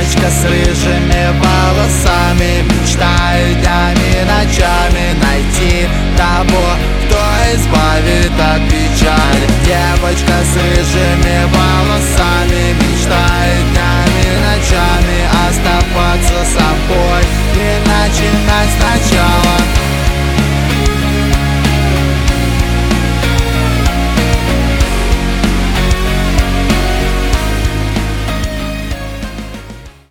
Девочка с рыжими волосами мечтает днями, ночами найти того, кто избавит от печали. Девочка с рыжими волосами мечтает днями,